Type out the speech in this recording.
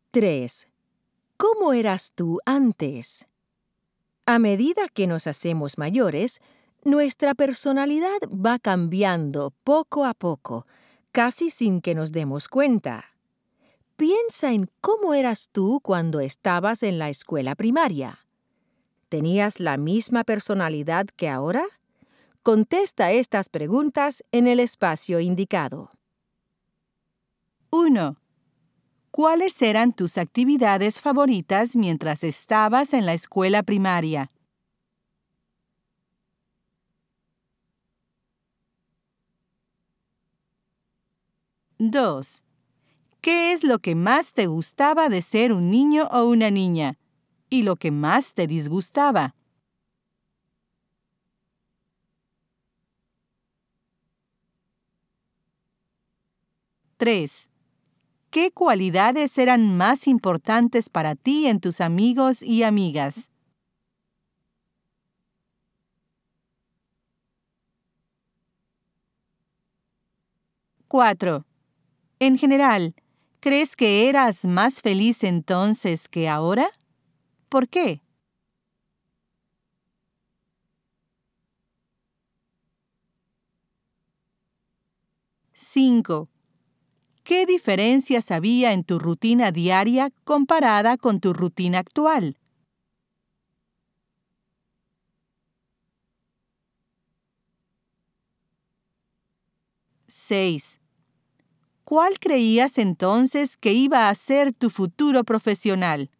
3. ¿Cómo eras tú antes? A medida que nos hacemos mayores, nuestra personalidad va cambiando poco a poco, casi sin que nos demos cuenta. Piensa en cómo eras tú cuando estabas en la escuela primaria. ¿Tenías la misma personalidad que ahora? Contesta estas preguntas en el espacio indicado. 1. ¿Cuáles eran tus actividades favoritas mientras estabas en la escuela primaria? 2. ¿Qué es lo que más te gustaba de ser un niño o una niña? ¿Y lo que más te disgustaba? 3. ¿Qué cualidades eran más importantes para ti en tus amigos y amigas? 4. En general, ¿crees que eras más feliz entonces que ahora? ¿Por qué? 5. ¿Qué diferencias había en tu rutina diaria comparada con tu rutina actual? 6. ¿Cuál creías entonces que iba a ser tu futuro profesional?